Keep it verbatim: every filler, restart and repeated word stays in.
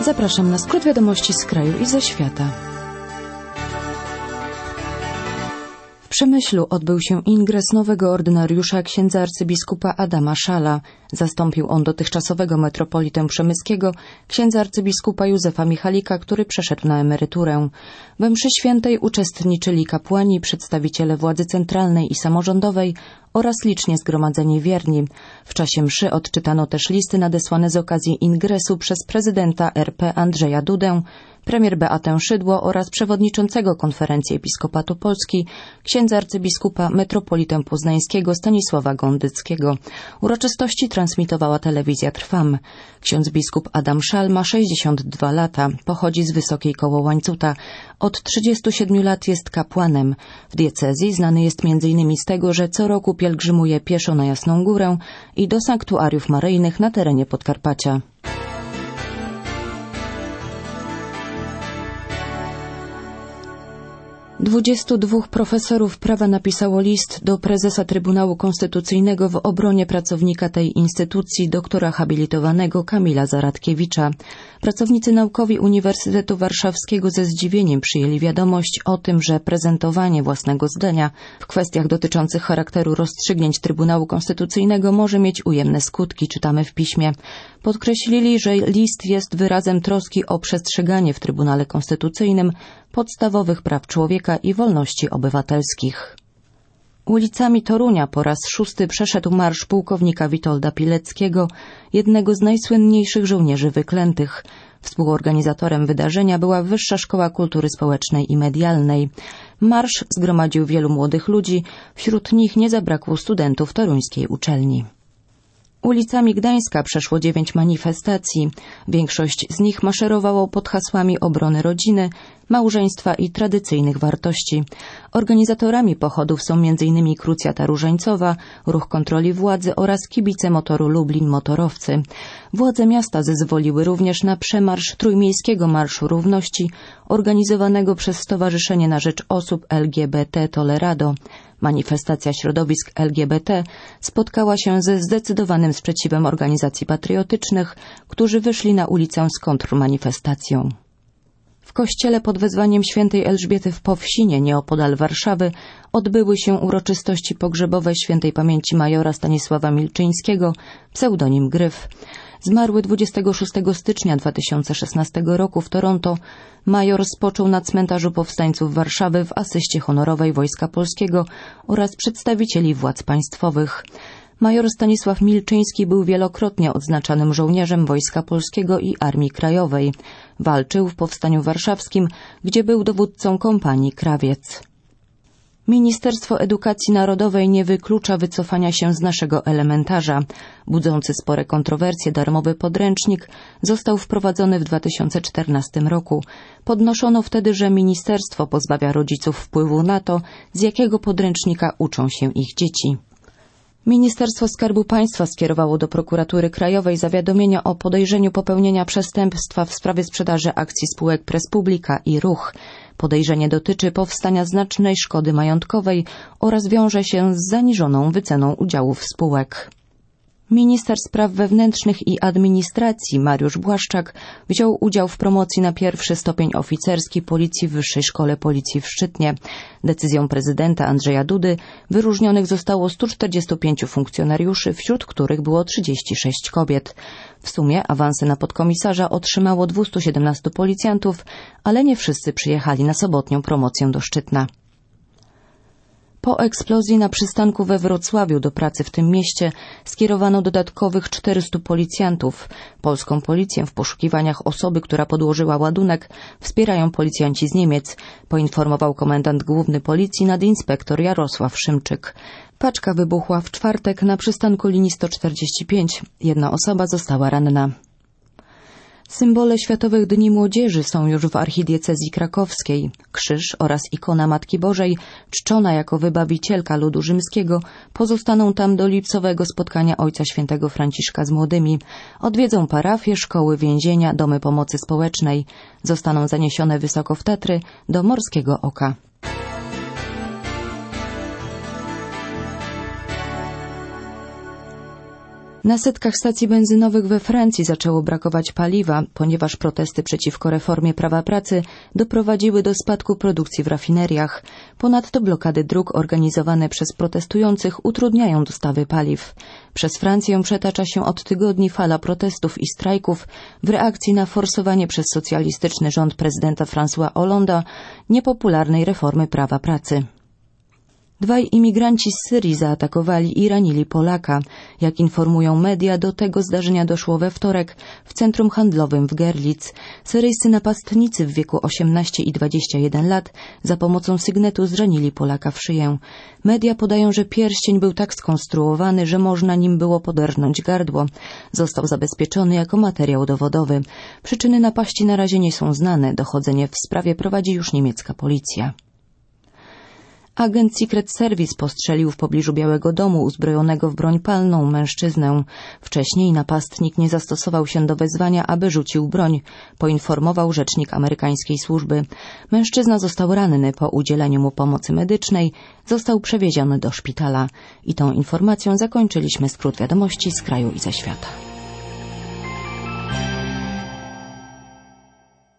Zapraszam na skrót wiadomości z kraju i ze świata. W Przemyślu odbył się ingres nowego ordynariusza księdza arcybiskupa Adama Szala. Zastąpił on dotychczasowego metropolitę przemyskiego, księdza arcybiskupa Józefa Michalika, który przeszedł na emeryturę. We mszy świętej uczestniczyli kapłani, przedstawiciele władzy centralnej i samorządowej oraz licznie zgromadzeni wierni. W czasie mszy odczytano też listy nadesłane z okazji ingresu przez prezydenta R P Andrzeja Dudę, premier Beatę Szydło oraz przewodniczącego Konferencji Episkopatu Polski, księdza arcybiskupa metropolitę poznańskiego Stanisława Gondyckiego. Uroczystości transmitowała telewizja Trwam. Ksiądz biskup Adam Szal ma sześćdziesiąt dwa lata, pochodzi z Wysokiej koło Łańcuta. Od trzydziestu siedmiu lat jest kapłanem. W diecezji znany jest między innymi z tego, że co roku pielgrzymuje pieszo na Jasną Górę i do sanktuariów maryjnych na terenie Podkarpacia. Dwudziestu dwóch profesorów prawa napisało list do prezesa Trybunału Konstytucyjnego w obronie pracownika tej instytucji, doktora habilitowanego Kamila Zaradkiewicza. Pracownicy naukowi Uniwersytetu Warszawskiego ze zdziwieniem przyjęli wiadomość o tym, że prezentowanie własnego zdania w kwestiach dotyczących charakteru rozstrzygnięć Trybunału Konstytucyjnego może mieć ujemne skutki, czytamy w piśmie. Podkreślili, że list jest wyrazem troski o przestrzeganie w Trybunale Konstytucyjnym podstawowych praw człowieka i wolności obywatelskich. Ulicami Torunia po raz szósty przeszedł marsz pułkownika Witolda Pileckiego, jednego z najsłynniejszych żołnierzy wyklętych. Współorganizatorem wydarzenia była Wyższa Szkoła Kultury Społecznej i Medialnej. Marsz zgromadził wielu młodych ludzi, wśród nich nie zabrakło studentów toruńskiej uczelni. Ulicami Gdańska przeszło dziewięć manifestacji. Większość z nich maszerowało pod hasłami obrony rodziny, małżeństwa i tradycyjnych wartości. Organizatorami pochodów są między innymi Krucjata Różańcowa, Ruch Kontroli Władzy oraz kibice motoru Lublin Motorowcy. Władze miasta zezwoliły również na przemarsz Trójmiejskiego Marszu Równości, organizowanego przez Stowarzyszenie na Rzecz Osób L G B T Tolerado. Manifestacja środowisk L G B T spotkała się ze zdecydowanym sprzeciwem organizacji patriotycznych, którzy wyszli na ulicę z kontrmanifestacją. W kościele pod wezwaniem świętej Elżbiety w Powsinie, nieopodal Warszawy, odbyły się uroczystości pogrzebowe świętej pamięci majora Stanisława Milczyńskiego, pseudonim Gryf. Zmarły dwudziestego szóstego stycznia dwa tysiące szesnastego roku w Toronto. Major spoczął na cmentarzu powstańców Warszawy w asyście honorowej Wojska Polskiego oraz przedstawicieli władz państwowych. Major Stanisław Milczyński był wielokrotnie odznaczanym żołnierzem Wojska Polskiego i Armii Krajowej. Walczył w Powstaniu Warszawskim, gdzie był dowódcą kompanii Krawiec. Ministerstwo Edukacji Narodowej nie wyklucza wycofania się z naszego elementarza. Budzący spore kontrowersje darmowy podręcznik został wprowadzony w dwa tysiące czternastym roku. Podnoszono wtedy, że ministerstwo pozbawia rodziców wpływu na to, z jakiego podręcznika uczą się ich dzieci. Ministerstwo Skarbu Państwa skierowało do Prokuratury Krajowej zawiadomienia o podejrzeniu popełnienia przestępstwa w sprawie sprzedaży akcji spółek Press Publica i Ruch. Podejrzenie dotyczy powstania znacznej szkody majątkowej oraz wiąże się z zaniżoną wyceną udziałów spółek. Minister Spraw Wewnętrznych i Administracji Mariusz Błaszczak wziął udział w promocji na pierwszy stopień oficerski Policji w Wyższej Szkole Policji w Szczytnie. Decyzją prezydenta Andrzeja Dudy wyróżnionych zostało stu czterdziestu pięciu funkcjonariuszy, wśród których było trzydzieści sześć kobiet. W sumie awansy na podkomisarza otrzymało dwustu siedemnastu policjantów, ale nie wszyscy przyjechali na sobotnią promocję do Szczytna. Po eksplozji na przystanku we Wrocławiu do pracy w tym mieście skierowano dodatkowych czterystu policjantów. Polską policję w poszukiwaniach osoby, która podłożyła ładunek, wspierają policjanci z Niemiec, poinformował komendant główny policji nadinspektor Jarosław Szymczyk. Paczka wybuchła w czwartek na przystanku linii sto czterdzieści pięć. Jedna osoba została ranna. Symbole Światowych Dni Młodzieży są już w archidiecezji krakowskiej. Krzyż oraz ikona Matki Bożej, czczona jako wybawicielka ludu rzymskiego, pozostaną tam do lipcowego spotkania Ojca Świętego Franciszka z młodymi. Odwiedzą parafie, szkoły, więzienia, domy pomocy społecznej. Zostaną zaniesione wysoko w Tatry do Morskiego Oka. Na setkach stacji benzynowych we Francji zaczęło brakować paliwa, ponieważ protesty przeciwko reformie prawa pracy doprowadziły do spadku produkcji w rafineriach. Ponadto blokady dróg organizowane przez protestujących utrudniają dostawy paliw. Przez Francję przetacza się od tygodni fala protestów i strajków w reakcji na forsowanie przez socjalistyczny rząd prezydenta François Hollande'a niepopularnej reformy prawa pracy. Dwaj imigranci z Syrii zaatakowali i ranili Polaka. Jak informują media, do tego zdarzenia doszło we wtorek w centrum handlowym w Görlitz. Syryjscy napastnicy w wieku osiemnaście i dwadzieścia jeden lat za pomocą sygnetu zranili Polaka w szyję. Media podają, że pierścień był tak skonstruowany, że można nim było poderżnąć gardło. Został zabezpieczony jako materiał dowodowy. Przyczyny napaści na razie nie są znane. Dochodzenie w sprawie prowadzi już niemiecka policja. Agent Secret Service postrzelił w pobliżu Białego Domu uzbrojonego w broń palną mężczyznę. Wcześniej napastnik nie zastosował się do wezwania, aby rzucił broń, poinformował rzecznik amerykańskiej służby. Mężczyzna został ranny. Po udzieleniu mu pomocy medycznej został przewieziony do szpitala. I tą informacją zakończyliśmy skrót wiadomości z kraju i ze świata.